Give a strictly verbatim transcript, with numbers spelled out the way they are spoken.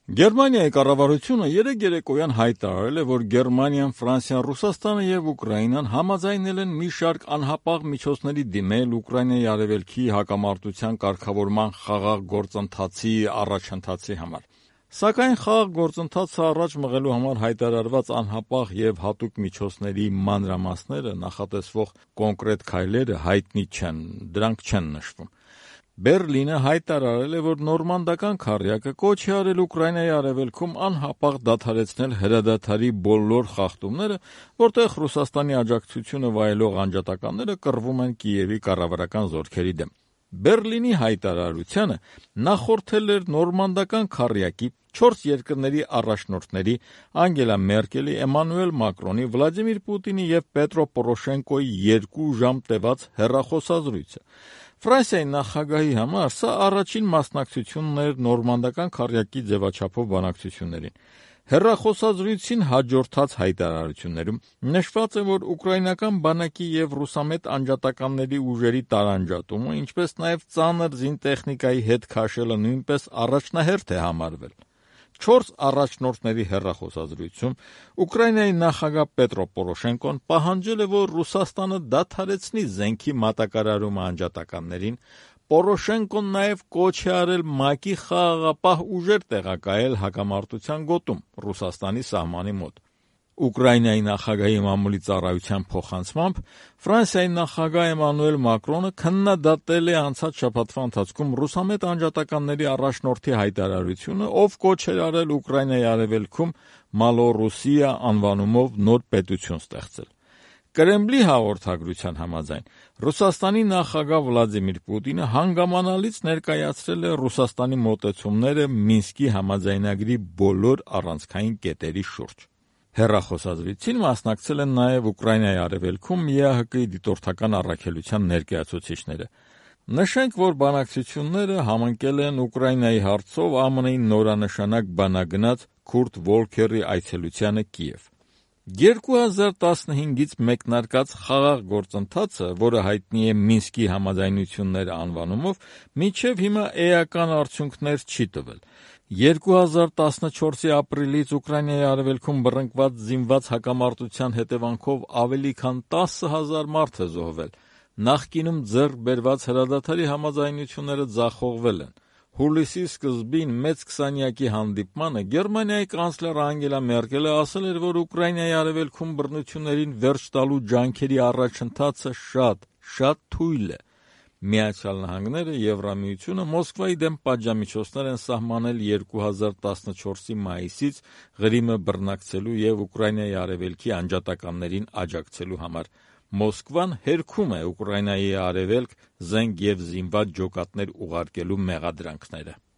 Գերմանիայի կառավարությունը երեկ երեկոյան հայտարարել է, որ Գերմանիան, Ֆրանսիան, Ռուսաստանը եւ Ուկրաինան համաձայնել են մի շարք անհապաղ միջոցների դիմել Ուկրաինայի արևելքի հակամարտության կարգավորման խաղաղ գործընթացի առաջընթացի համար։ Սակայն խաղաղ գործընթացը առաջ մղելու համար հայտարարված անհապաղ եւ հատուկ միջոցների մանրամասները, նախատեսվող կոնկրետ քայլերը հայտնի չեն, դրանք չեն նշվում։ Բերլինը հայտարարել է, որ նորմանդական քառյակը կոչ է արել Ուկրաինայի արևելքում անհապաղ դադարեցնել հրադադարի բոլոր խախտումները, որտեղ Ռուսաստանի աջակցությունը վայելող անջատականները կռվում են Կիևի կառավարական զորքերի դեմ։ Բերլինի հայտարարությանը նախորդել էր նորմանդական քառյակի չորս երկրների առաջնորդների Անգելա Մերկելի, Էմանուել Մակրոնի, Վլադիմիր Պուտինի եւ Պետրո Պորոշենկոյի երկու ժամ տևած հեռախոսազրույցը։ Ֆրանսիայի նախագահի համար սա առաջին մասնակցությունն էր նորմանդական քառյակի ձևաչափով բանակցություններին։ Հեռախոսազրույցին հաջորդած հայտարարություններում նշված է, որ ուկրաինական բանակի եւ ռուսամետ անջատականների ուժերի տարանջատումը, ինչպես նաեւ ծանր զինտեխնիկայի հետ քաշելը նույնպես առաջնահերթ է համարվել։ Չորս առաջնորդների հեռախոսազրույցում Ուկրաինայի նախագահ Պետրո Պորոշենկոն պահանջել է, որ Ռուսաստանը դադարեցնի զենքի մատակարարումը անջատականներին։ Պորոշենկոն նաև կոչ է արել ՄԱԿ-ի խաղաղապահ ուժեր տեղակայել հակամարտության գոտում Ռուսաստանի սահմանի մոտ։ Ուկրաինայի նախագահի մամուլի ծառայության փոխանցմամբ Ֆրանսիայի նախագահ Էմանուել Մակրոնը քննադատել է անցած շաբաթվա ընթացքում ռուսամետ անջատականների առաջնորդի հայտարարությունը, ով կոչ էր արել Ուկրաինայի արևելքում Մալոռուսիա անվանումով նոր պետություն ստեղծել։ Կրեմլի հաղորդագրության համաձայն Ռուսաստանի նախագահ Վլադիմիր Պուտինը հանգամանալից ներկայացրել է Ռուսաստանի մոտեցումները Մինսկի համաձայնագրի բոլոր առանցքային կետերի շուրջ։ Հեռախոսազրույցին մասնակցել են նաև Ուկրաինայի արևելքում ԵԱՀԿ-ի դիտորդական առաքելության ներկայացուցիչները։ Նշենք, որ բանակցությունները համընկել են Ուկրաինայի հարցով ԱՄՆ-ի նորանշանակ բանագնաց Քուրտ Վոլքերի այցելությանը Կիև։ երկու հազար տասնհինգից մեկնարկած խաղաղ գործընթացը, որը հայտնի է Մինսկի համաձայնությունները անվանումով, մինչև հիմա էական արդյունքներ չի տվել։ երկու հազար տասնչորսի ապրիլից Ուկրաինայի արևելքում բռնկված զինված հակամարտության հետևանքով ավելի քան տասը հազար մարդ է զոհվել։ Նախկինում ձեռք բերված հրադադարի համաձայնությունները ձախողվել են։ Հուլիսի սկզբին մեծ քսանյակի հանդիպմանը Գերմանիայի կանցլեր Անգելա Մերկելը ասել էր, որ Ուկրաինայի արևելքում բռնություններին վերջ տալու ջանքերի առաջընթացը շատ, շատ թույլ է։ Միացյալ Նահանգները, Եվրամիությունը Մոսկվայի դեմ պատժամիջոցներ են սահմանել երկու հազար տասնչորսի մայիսից Ղրիմը բռնակցելու եւ Ուկրաինայի արևելքի անջատականներին աջակցելու համար։ Մոսկվան հերքում է Ուկրաինայի արևելք զենք եւ զինված ջոկատներ ուղարկելու մեղադրանքները։